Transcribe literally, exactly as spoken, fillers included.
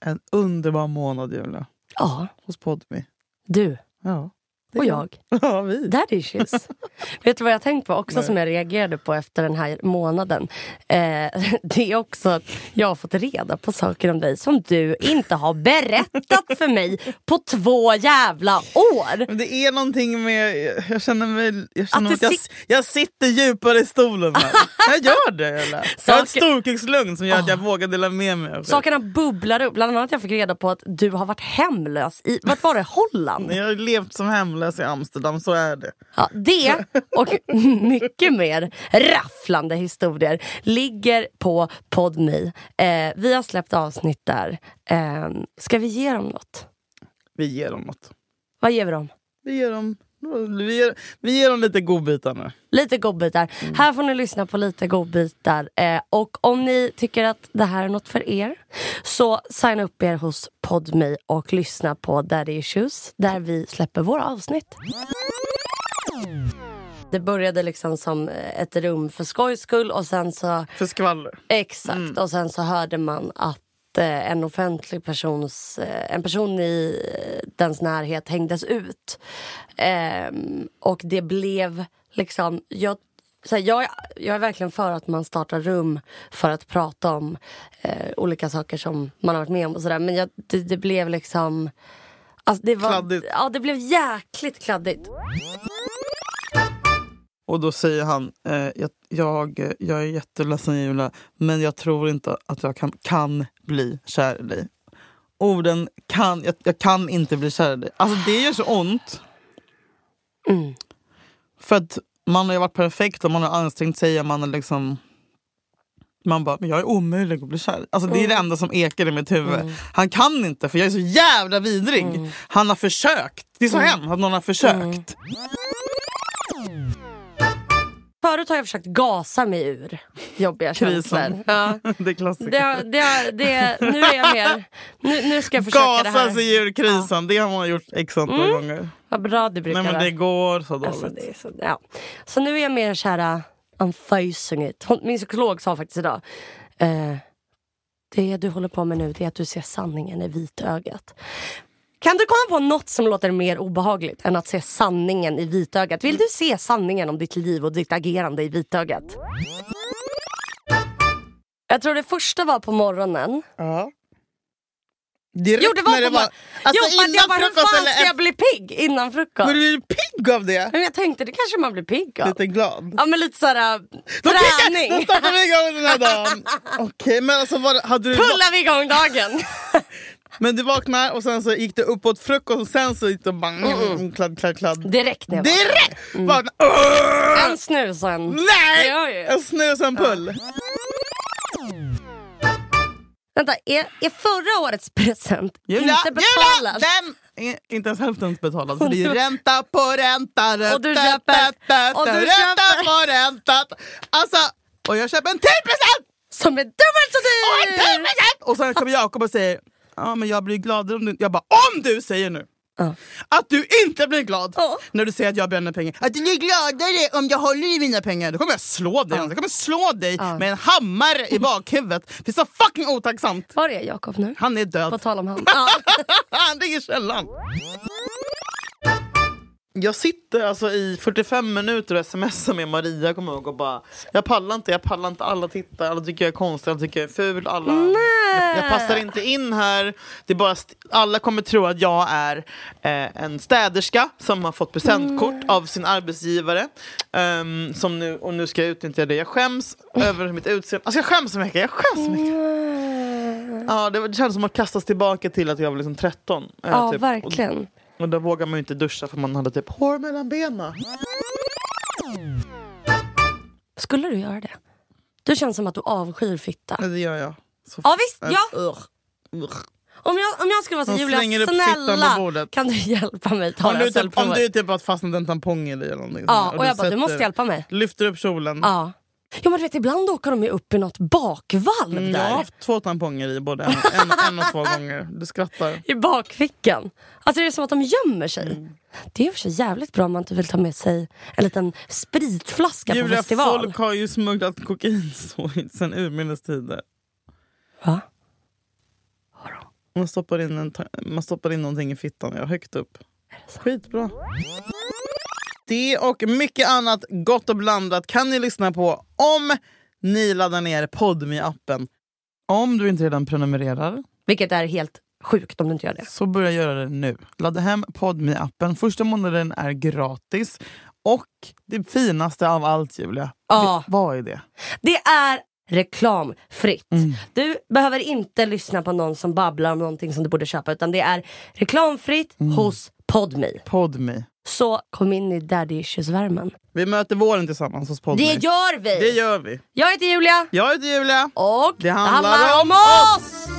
en underbar månad, Julia. Ja. Hos Podme. Du. Ja. Och jag. Ja, vi. Daddy issues. Vet du vad jag tänkt på också? Nej. Som jag reagerade på efter den här månaden? Eh, det är också att jag har fått reda på saker om dig som du inte har berättat för mig på två jävla år. Men det är någonting med... Jag känner mig... Jag, känner att, att jag, jag sitter djupare i stolen här. Jag gör det, eller? Saker... Jag har ett storkukslugn som gör att jag oh. vågar dela med mig av. Sakerna bubblar upp. Bland annat jag fick reda på att du har varit hemlös i... Vart var det? Holland? Jag har levt som hemlös i Amsterdam, så är det. Ja, det och mycket mer rafflande historier ligger på Podme. Eh, vi har släppt avsnitt där. Eh, ska vi ge dem något? Vi ger dem något. Vad ger vi dem? Vi ger dem, vi ger, vi ger dem lite godbitar nu. Lite godbitar. Mm. Här får ni lyssna på lite godbitar. Eh, och om ni tycker att det här är något för er, så signa upp er hos Podme och lyssna på Daddy Issues, där vi släpper våra avsnitt. Det började liksom som ett rum för skojs skull och sen så... För skvaller. Exakt. Mm. Och sen så hörde man att en offentlig persons, en person i dens närhet hängdes ut. Ehm, och det blev liksom, jag, så här, jag, jag är verkligen för att man startar rum för att prata om eh, olika saker som man har varit med om och sådär. Men jag, det, det blev liksom, alltså det var, kladdigt. Ja, det blev jäkligt kladdigt. Och då säger han, eh, jag, jag, jag är jätteledsen, Julia, men jag tror inte att jag kan, kan bli kär i dig. Orden kan, jag, jag kan inte bli kär i dig. Alltså det gör så ont. Mm. För att man har ju varit perfekt och man har ansträngt sig. Man har liksom... Man bara, men jag är omöjlig att bli kär. Alltså det är mm. det enda som ekar i mitt huvud. Mm. Han kan inte, för jag är så jävla vidrig. Mm. Han har försökt. Det är så mm. hemskt att någon har försökt. Mm. Förut har jag försökt gasa mig ur jobbiga känslor. Ja. Det är klassiker. Det, det, det, nu är jag mer... Nu, nu ska jag försöka gasa det här. Gasa sig ur krisen. Ja. Det har man gjort x antal mm. gånger. Vad bra du brukar. Nej, men det går så dåligt. Alltså, det är så, ja. Så nu är jag mer kära... I'm facing it. Min psykolog sa faktiskt idag... Eh, det du håller på med nu, det är att du ser sanningen i vitögat. Kan du komma på något som låter mer obehagligt än att se sanningen i vitögat? Vill du se sanningen om ditt liv och ditt agerande i vitögat? Jag tror det första var på morgonen. Ja. Direkt jo, det var när det på var... Alltså jo, innan jag bara, frukost hur fan eller... ska jag bli pigg innan frukost? Men du är pigg av det? Men jag tänkte, det kanske man blir pigg av. Lite glad. Ja, men lite såhär, träning. Då startar vi igång den här dagen. Okej, okay, men alltså var, hade du... Pullar vi igång dagen. Men du vaknar och sen så gick det uppåt frukost och sen så gick det bara mm. kladd, kladd, kladd. Direkt när jag Direkt! Mm. Vaknar. Uh! En snus och en... Nej! Ja, ja. En snus och en pull. Ja. Vänta, är, är förra årets present Julia, inte betalad? Julia, den är inte ens hälften betalad. För det är ränta på ränta. Och du köper... Och du ränta köper... på ränta. Alltså, och jag köper en till present! Som är dubbelt så dyr! Och en till present! Och sen kommer Jakob och säger... Ja, men jag blir gladare om du... Jag bara, om du säger nu uh. att du inte blir glad uh. när du säger att jag bränner pengar. Att du blir gladare om jag håller i mina pengar. Då kommer jag slå dig. Uh. Jag kommer slå dig uh. med en hammare i bakhuvudet. Det är så fucking otacksamt. Var är Jakob nu? Han är död. På tal om han. Uh. Han ligger i källan. Jag sitter alltså i fyrtiofem minuter och smsar med Maria, kommer ihåg, och bara jag pallar inte, jag pallar inte, alla tittar, alla tycker jag är konstig, alla tycker jag är ful, alla jag, jag passar inte in här. Det är bara st- alla kommer tro att jag är eh, en städerska som har fått presentkort mm. av sin arbetsgivare um, som nu, och nu ska jag utnyttja det. Jag skäms mm. över mitt utseende. Alltså jag skäms så mycket, jag skäms så mycket. Mm. Ja, det, det känns som att kastas tillbaka till att jag var liksom tretton. Ja, typ. verkligen. Och, och då vågar man ju inte duscha för man hade typ hår mellan benen. Skulle du göra det? Du känns som att du avskyr fitta. Ja, det gör jag. Så ja, visst, ja. Uh, uh. Om jag, om jag skulle vara så Julia, snälla, kan du hjälpa mig ta om det du typ, om du typ har fastnat en tampong i eller någonting. Ja, och, och jag bara, du måste hjälpa mig. Lyfter upp kjolen. Ja. Jo, men du vet, ibland åker de ju upp i något bakvalv mm, där. Jag har haft två tamponger i, både en, en, en och två gånger. Du skrattar. I bakfickan. Alltså det är som att de gömmer sig. Mm. Det är ju så jävligt bra om man inte vill ta med sig en liten spritflaska Julia, på festival. Folk har ju smugglat kokain så sen urminnes tider. Va? Har de? Man stoppar in, en ta- man stoppar in någonting i fittan, ja, högt upp. Skitbra. Det och mycket annat gott och blandat kan ni lyssna på om ni laddar ner Podme-appen. Om du inte redan prenumererar, vilket är helt sjukt om du inte gör det, så börja göra det nu. Ladda hem Podme-appen. Första månaden är gratis. Och det finaste av allt, Julia. Ja. Vad är det? Det är reklamfritt. Mm. Du behöver inte lyssna på någon som babblar om någonting som du borde köpa, utan det är reklamfritt mm. hos Podme. Podme. Så kom in i Daddy Issues-värmen. Vi möter våren tillsammans hos Podme. Det gör vi! Det gör vi. Jag heter Julia. Jag heter Julia. Och det handlar, handlar om, om oss!